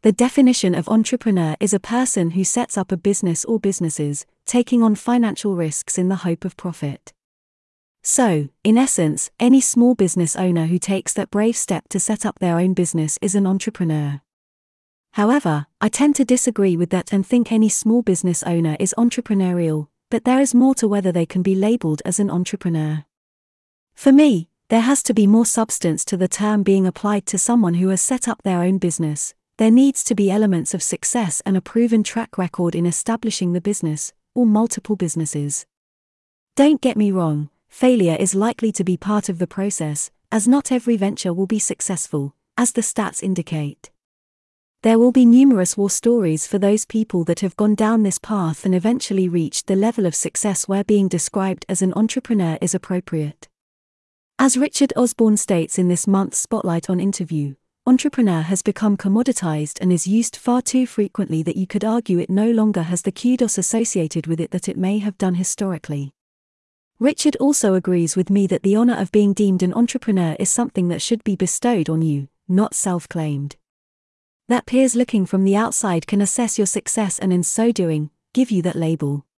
The definition of entrepreneur is a person who sets up a business or businesses, taking on financial risks in the hope of profit. So, in essence, any small business owner who takes that brave step to set up their own business is an entrepreneur. However, I tend to disagree with that and think any small business owner is entrepreneurial, but there is more to whether they can be labeled as an entrepreneur. For me, there has to be more substance to the term being applied to someone who has set up their own business. There needs to be elements of success and a proven track record in establishing the business, or multiple businesses. Don't get me wrong, failure is likely to be part of the process, as not every venture will be successful, as the stats indicate. There will be numerous war stories for those people that have gone down this path and eventually reached the level of success where being described as an entrepreneur is appropriate. As Richard Osborne states in this month's Spotlight On interview, entrepreneur has become commoditized and is used far too frequently that you could argue it no longer has the kudos associated with it that it may have done historically. Richard also agrees with me that the honor of being deemed an entrepreneur is something that should be bestowed on you, not self-claimed. That peers looking from the outside can assess your success and in so doing, give you that label.